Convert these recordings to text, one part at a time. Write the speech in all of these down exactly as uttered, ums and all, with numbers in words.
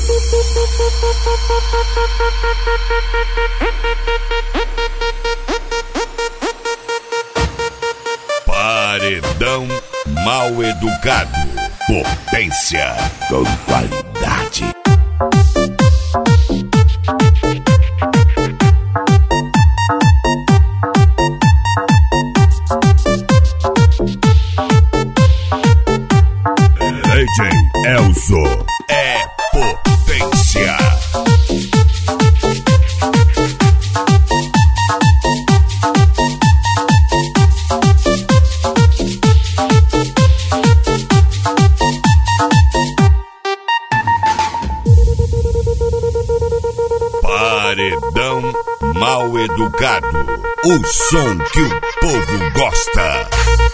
Paredão Mal Educado. Potência com qualidade. D J Elzo é potência. Paredão Mal Educado. O som que o povo gosta.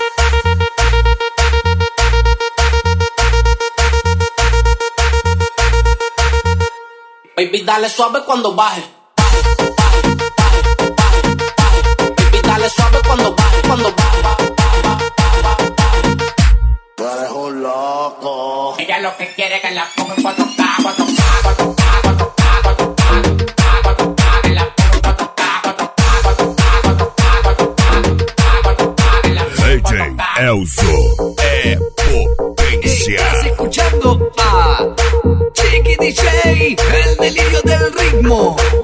Baby, dale suave cuando baje. Baje, baje, baje, baje, baje. Baby, dale suave cuando baje, cuando baje. Baje, baje, baje, baje. Tú eres un loco. Ella lo que quiere es que la ponga en cuatro K, cuatro K, cuatro K, cuatro K, cuatro K, cuatro K, que la ponga en cuatro K, cuatro K, cuatro K, cuatro K, cuatro K, cuatro K, que la ponga en cuatro K. D J Elzo é potência. Estás escuchando a Chiqui D J, el delirio del ritmo.